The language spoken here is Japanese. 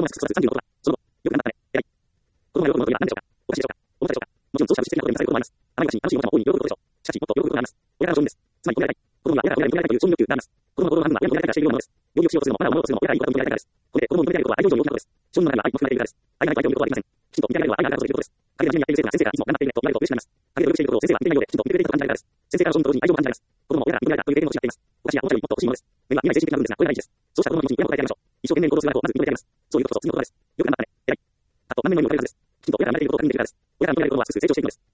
のまま36度は、その後、よく頑張ったね。偉い。子供が喜ぶことには何でしょうか。おかしいでしょうか。思ったでしょうか。もちろん、奏者は実践的なことにされることもあります。あなたが楽しいものも大いに喜ぶことでしょう。しかし、もっと喜ぶことがあります。親からの承認です。つまり、褒められたい。子供には親が認められたいという承認欲求があります。子供の心の反応は親の認められたいからしているようなものです。要求をしようとするのも、マナーを守ろうとするのも、親がいい子だと認められたいからです。これで、子供を認められることは愛情以上に大きなことです。承認の中には愛も含まれているからです。愛がないと相手を見ることはできません。きちんと認められるのは愛があるからということです。彼が真面目にやっている生徒が先生がいつも頑張っているねと言われると嬉しくなります。彼が努力していることを先生は見ていないようで、きちんと見てくれていると感じられるからです。先生からの承認と同時に愛情も感じられます。子供も親から認められたという経験を失っています。お菓子やおもちゃよりもっと欲しいものです。目は見えない精神的な部分ですが、これが大事です。そうした子供の気持ちに親も答えてあげましょう。一生懸命に行動するあなたをまず認めてあげます。そういうことと次のことです。よく頑張ったね。偉い。あと何年後にも言われるはずです。きちんと親から言われていることを確認できるからです。親から認められることはすぐ成長していくのです。